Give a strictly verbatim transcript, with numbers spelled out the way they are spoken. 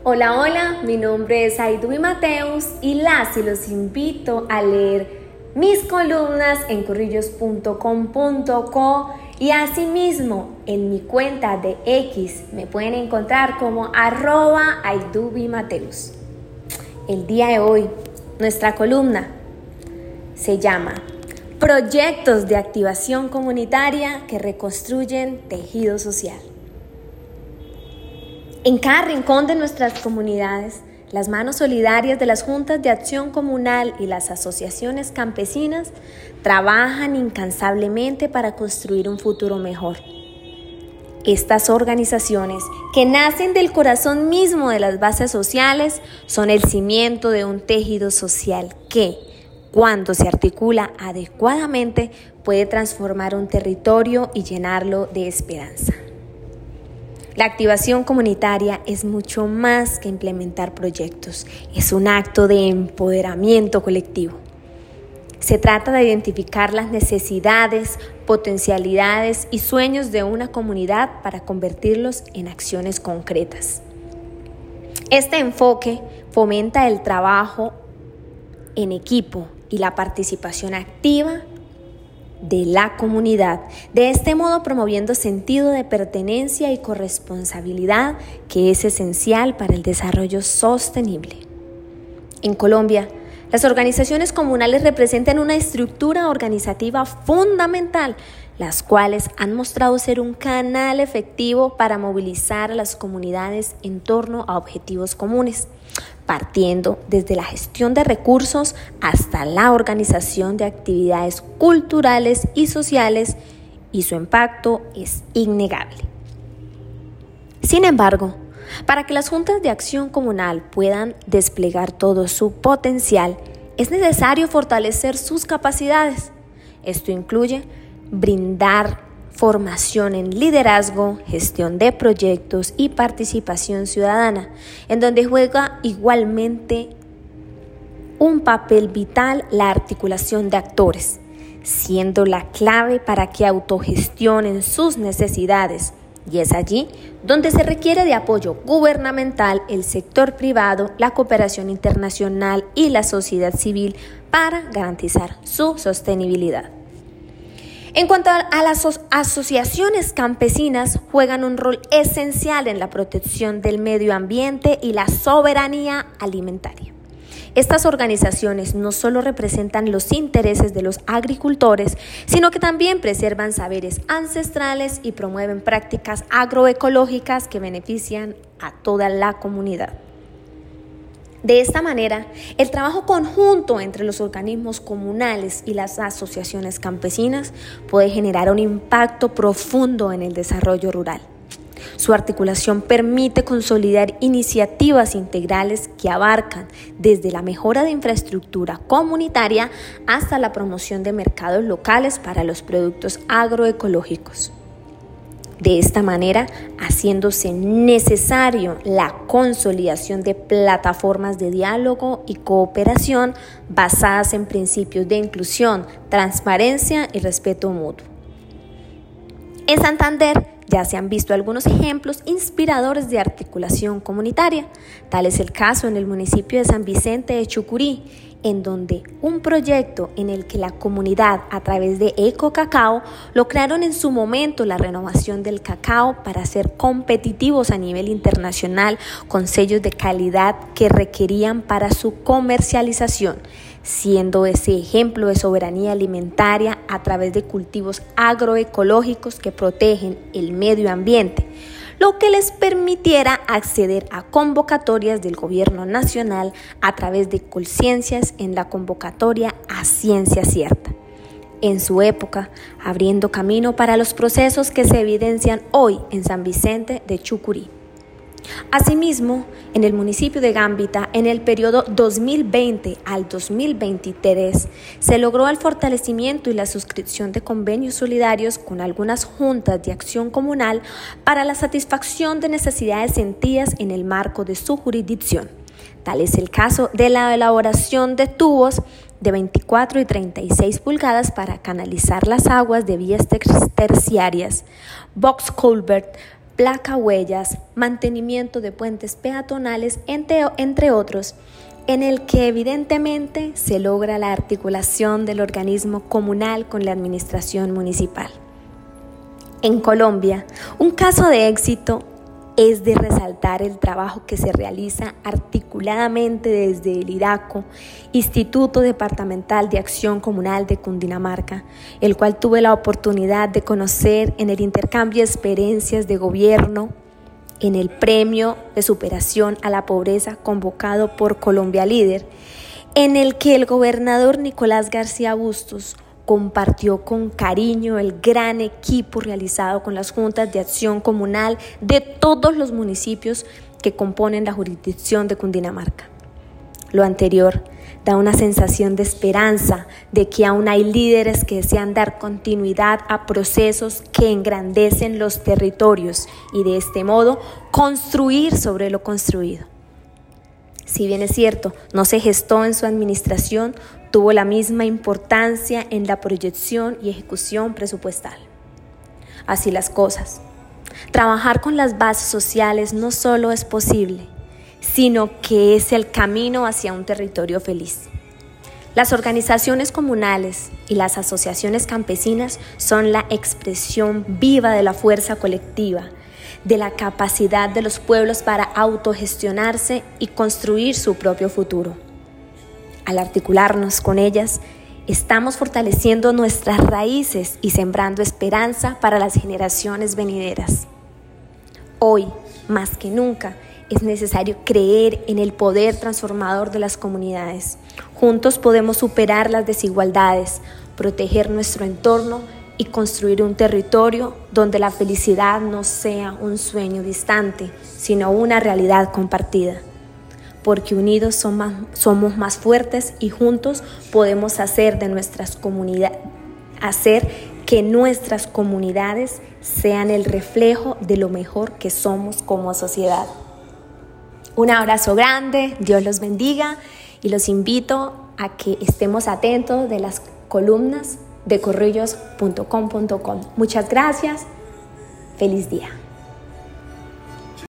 Hola, hola, mi nombre es Aidubi Mateus y las y los invito a leer mis columnas en corrillos punto com punto co y asimismo en mi cuenta de X me pueden encontrar como arroba Aidubi Mateus. El día de hoy, nuestra columna se llama Proyectos de activación comunitaria que reconstruyen tejido social. En cada rincón de nuestras comunidades, las manos solidarias de las juntas de acción comunal y las asociaciones campesinas trabajan incansablemente para construir un futuro mejor. Estas organizaciones, que nacen del corazón mismo de las bases sociales, son el cimiento de un tejido social que, cuando se articula adecuadamente, puede transformar un territorio y llenarlo de esperanza. La activación comunitaria es mucho más que implementar proyectos, es un acto de empoderamiento colectivo. Se trata de identificar las necesidades, potencialidades y sueños de una comunidad para convertirlos en acciones concretas. Este enfoque fomenta el trabajo en equipo y la participación activa de la comunidad, de este modo promoviendo sentido de pertenencia y corresponsabilidad que es esencial para el desarrollo sostenible. En Colombia, las organizaciones comunales representan una estructura organizativa fundamental, las cuales han mostrado ser un canal efectivo para movilizar a las comunidades en torno a objetivos comunes, partiendo desde la gestión de recursos hasta la organización de actividades culturales y sociales, y su impacto es innegable. Sin embargo, para que las juntas de acción comunal puedan desplegar todo su potencial, es necesario fortalecer sus capacidades. Esto incluye brindar formación en liderazgo, gestión de proyectos y participación ciudadana, en donde juega igualmente un papel vital la articulación de actores, siendo la clave para que autogestionen sus necesidades. Y es allí donde se requiere de apoyo gubernamental, el sector privado, la cooperación internacional y la sociedad civil para garantizar su sostenibilidad. En cuanto a las asociaciones campesinas, juegan un rol esencial en la protección del medio ambiente y la soberanía alimentaria. Estas organizaciones no solo representan los intereses de los agricultores, sino que también preservan saberes ancestrales y promueven prácticas agroecológicas que benefician a toda la comunidad. De esta manera, el trabajo conjunto entre los organismos comunales y las asociaciones campesinas puede generar un impacto profundo en el desarrollo rural. Su articulación permite consolidar iniciativas integrales que abarcan desde la mejora de infraestructura comunitaria hasta la promoción de mercados locales para los productos agroecológicos. De esta manera, haciéndose necesario la consolidación de plataformas de diálogo y cooperación basadas en principios de inclusión, transparencia y respeto mutuo. En Santander ya se han visto algunos ejemplos inspiradores de articulación comunitaria. Tal es el caso en el municipio de San Vicente de Chucurí, en donde un proyecto en el que la comunidad, a través de Eco Cacao, lograron en su momento la renovación del cacao para ser competitivos a nivel internacional con sellos de calidad que requerían para su comercialización, siendo ese ejemplo de soberanía alimentaria a través de cultivos agroecológicos que protegen el medio ambiente, lo que les permitiera acceder a convocatorias del gobierno nacional a través de conciencias en la convocatoria a ciencia cierta. En su época, abriendo camino para los procesos que se evidencian hoy en San Vicente de Chucurí. Asimismo, en el municipio de Gambita, en el periodo dos mil veinte al dos mil veintitrés, se logró el fortalecimiento y la suscripción de convenios solidarios con algunas juntas de acción comunal para la satisfacción de necesidades sentidas en el marco de su jurisdicción. Tal es el caso de la elaboración de tubos de veinticuatro y treinta y seis pulgadas para canalizar las aguas de vías terciarias, box culvert placa huellas, mantenimiento de puentes peatonales, entre, entre otros, en el que evidentemente se logra la articulación del organismo comunal con la administración municipal. En Colombia, un caso de éxito es de resaltar el trabajo que se realiza articuladamente desde el IDACO, Instituto Departamental de Acción Comunal de Cundinamarca, el cual tuve la oportunidad de conocer en el intercambio de experiencias de gobierno, en el premio de superación a la pobreza convocado por Colombia Líder, en el que el gobernador Nicolás García Bustos compartió con cariño el gran equipo realizado con las juntas de acción comunal de todos los municipios que componen la jurisdicción de Cundinamarca. Lo anterior da una sensación de esperanza de que aún hay líderes que desean dar continuidad a procesos que engrandecen los territorios y de este modo construir sobre lo construido. Si bien es cierto, no se gestó en su administración, tuvo la misma importancia en la proyección y ejecución presupuestal. Así las cosas. Trabajar con las bases sociales no solo es posible, sino que es el camino hacia un territorio feliz. Las organizaciones comunales y las asociaciones campesinas son la expresión viva de la fuerza colectiva, de la capacidad de los pueblos para autogestionarse y construir su propio futuro. Al articularnos con ellas, estamos fortaleciendo nuestras raíces y sembrando esperanza para las generaciones venideras. Hoy, más que nunca, es necesario creer en el poder transformador de las comunidades. Juntos podemos superar las desigualdades, proteger nuestro entorno y construir un territorio donde la felicidad no sea un sueño distante, sino una realidad compartida. Porque unidos somos más fuertes y juntos podemos hacer de nuestras comunidades, hacer que nuestras comunidades sean el reflejo de lo mejor que somos como sociedad. Un abrazo grande, Dios los bendiga y los invito a que estemos atentos de las columnas de corrillos punto com punto com. Muchas gracias, feliz día.